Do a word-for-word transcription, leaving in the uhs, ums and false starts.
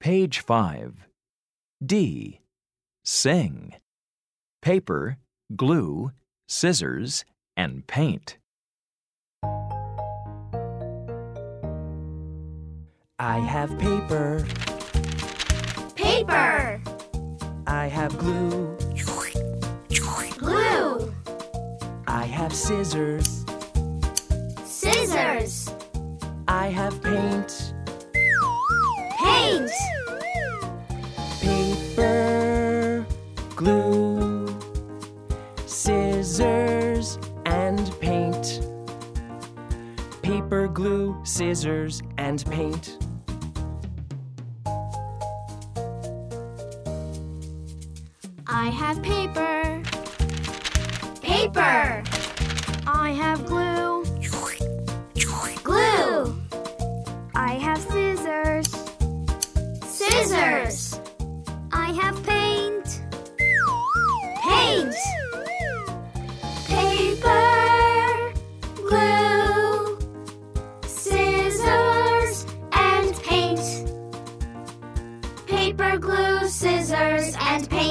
Page five. D. Sing. Paper, glue, scissors, and paint. I have paper. Paper. I have glue. Glue. I have scissors. Scissors. I have paint. Paint. Paper, glue, scissors, and paint. Paper, glue, scissors, and paint. I have paper. Paper. I have glue. Glue. I have scissors. Scissors. I have paint. Paint. Paper, glue, scissors, and paint. Paper, glue, scissors, and paint.